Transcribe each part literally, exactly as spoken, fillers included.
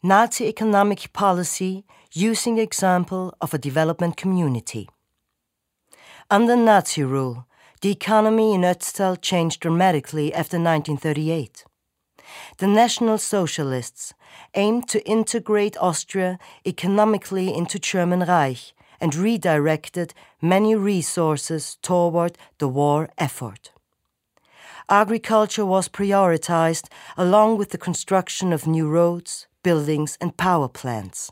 Nazi economic policy using the example of a development community. Under Nazi rule, the economy in Ötztal changed dramatically after nineteen thirty-eight. The National Socialists aimed to integrate Austria economically into German Reich and redirected many resources toward the war effort. Agriculture was prioritized along with the construction of new roads, buildings and power plants.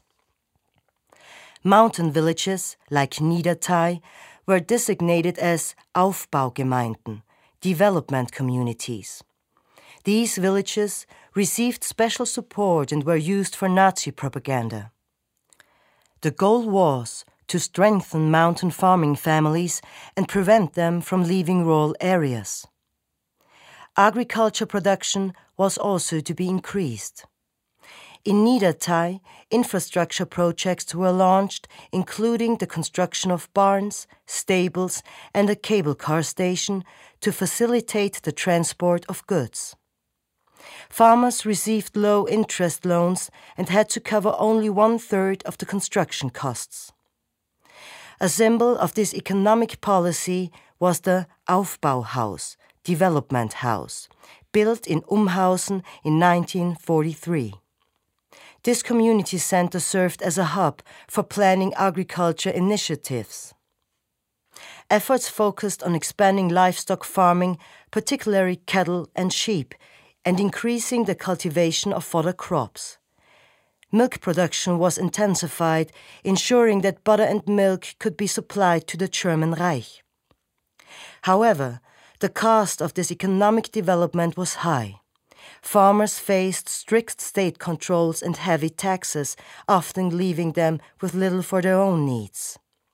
Mountain villages like Niederthai were designated as Aufbaugemeinden, development communities. These villages received special support and were used for Nazi propaganda. The goal was to strengthen mountain farming families and prevent them from leaving rural areas. Agriculture production was also to be increased. In Niederthai, infrastructure projects were launched, including the construction of barns, stables, and a cable car station to facilitate the transport of goods. Farmers received low-interest loans and had to cover only one-third of the construction costs. A symbol of this economic policy was the Aufbauhaus, development house, built in Umhausen in nineteen forty-three. This community center served as a hub for planning agriculture initiatives. Efforts focused on expanding livestock farming, particularly cattle and sheep, and increasing the cultivation of fodder crops. Milk production was intensified, ensuring that butter and milk could be supplied to the German Reich. However, the cost of this economic development was high. Farmers faced strict state controls and heavy taxes, often leaving them with little for their own needs.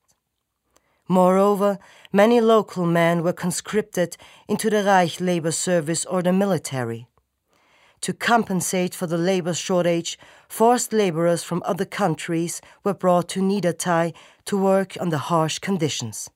Moreover, many local men were conscripted into the Reich labor service or the military. To compensate for the labor shortage, forced laborers from other countries were brought to Niederthai to work under harsh conditions.